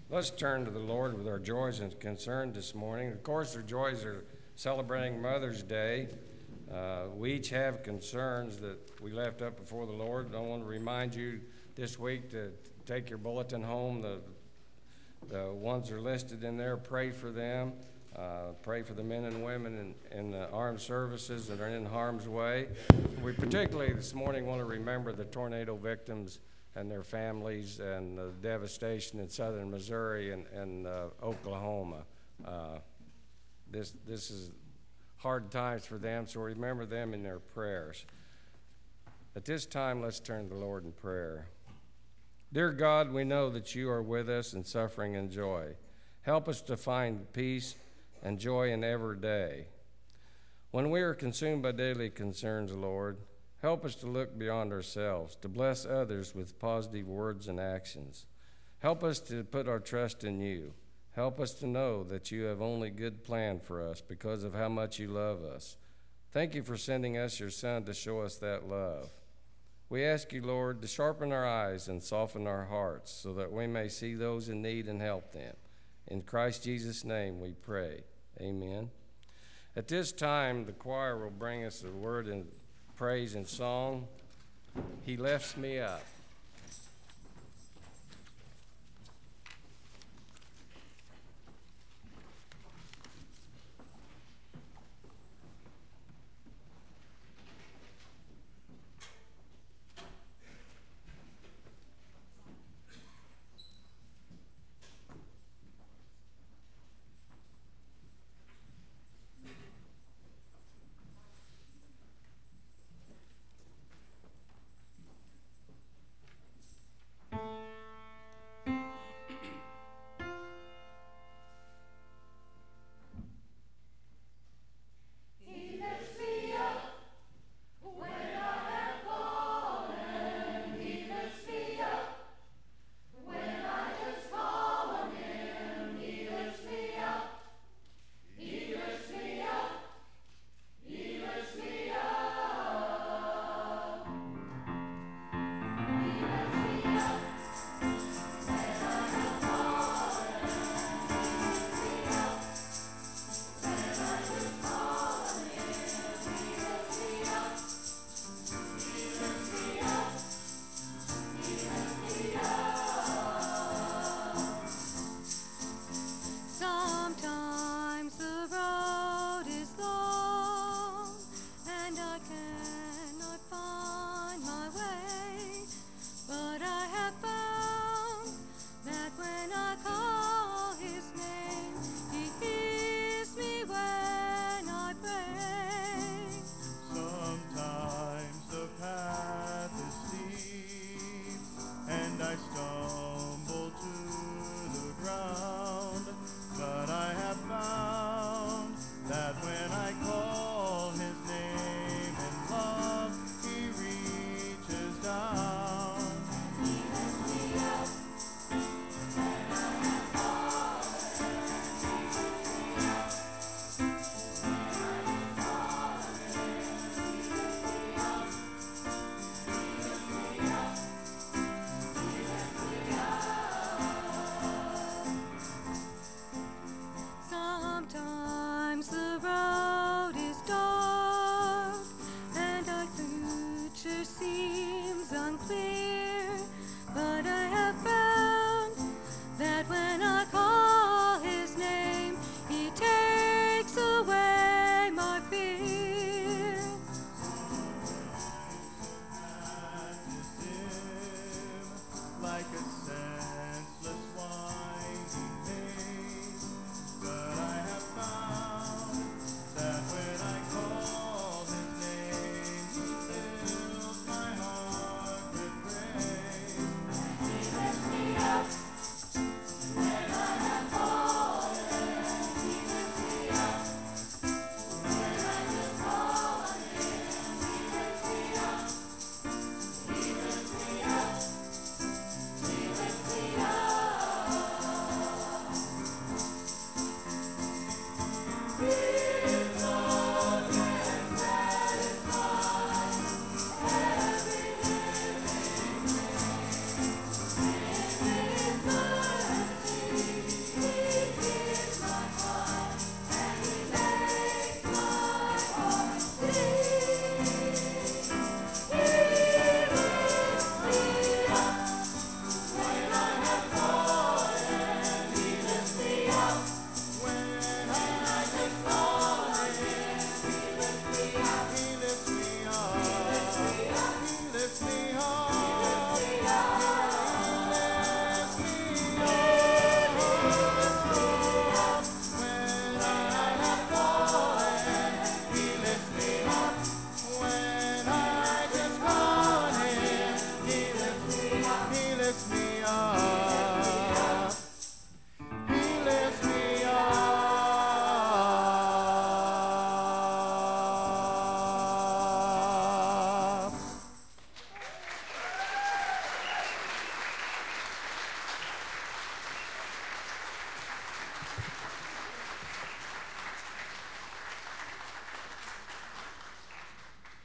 Let's turn to the Lord with our joys and concerns this morning. Of course, our joys are celebrating Mother's Day. We each have concerns that we left up before the Lord. I want to remind you this week to take your bulletin home. The ones are listed in there. Pray for them. Pray for the men and women in the armed services that are in harm's way. We particularly this morning want to remember the tornado victims and their families and the devastation in southern Missouri and Oklahoma. This is hard times for them, so remember them in their prayers. At this time, let's turn to the Lord in prayer. Dear God, we know that you are with us in suffering and joy. Help us to find peace and joy in every day. When we are consumed by daily concerns, Lord, help us to look beyond ourselves, to bless others with positive words and actions. Help us to put our trust in you. Help us to know that you have only good plan for us because of how much you love us. Thank you for sending us your Son to show us that love. We ask you, Lord, to sharpen our eyes and soften our hearts so that we may see those in need and help them. In Christ Jesus' name we pray. Amen. At this time, the choir will bring us a word in praise and song. He lifts me up. When I call